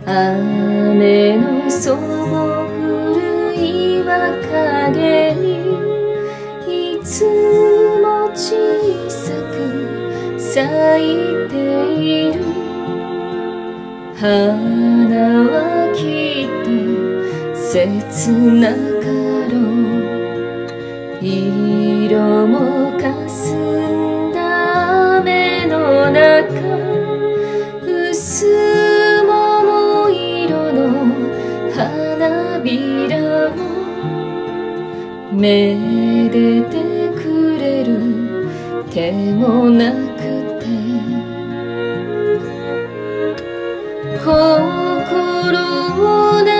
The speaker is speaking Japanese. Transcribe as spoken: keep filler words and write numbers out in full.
雨のその古い岩陰にいつも小さく咲いている花はきっと切なかろう色もかすんだ雨の中薄桃色の花びらをめでてくれる手もなくて心を